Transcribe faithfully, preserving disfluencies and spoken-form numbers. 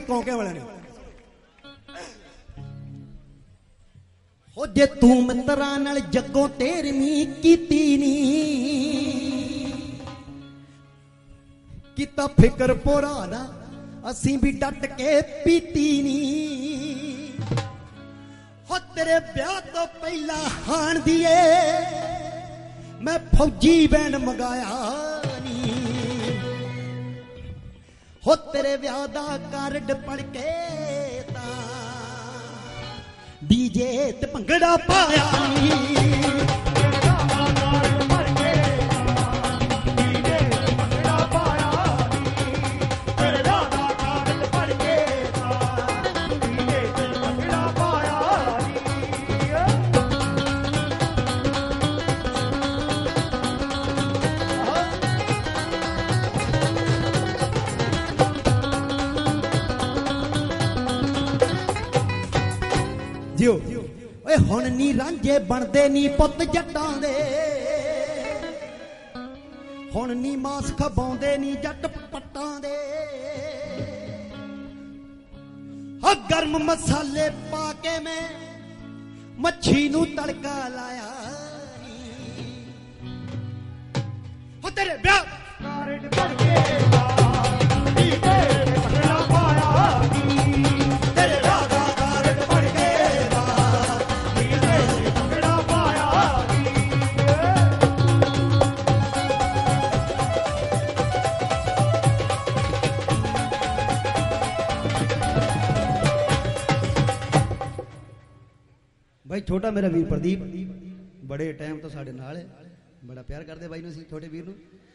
कौके वाले ने हो जे तू मित्रां नाल जग्गों तेरवीं कीती नी किता फिकर पोरा दा असीं भी डट के पीती नी हो तेरे ब्याह तो पहला हाण दिए मैं फौजी बैंड मंगाया नी हो तेरे ब्याह दा कार्ड पढ़ के डीजे ते भंगड़ा पाया नी जियो ओए हुण नी रांझे बनदे नी पुੱਤ जट्टां दे हुण नी मास खबाउंदे नी जट पट्टां दे हो गर्म मसाले पा के मैं मच्छी नू तड़का लाया हो तेरे ब्याह कार्ड बन के भाई छोटा मेरा वीर प्रदीप बड़े टाइम तो साढ़े नाल है बड़ा प्यार करते भाई नूं, छोटे वीर नूं।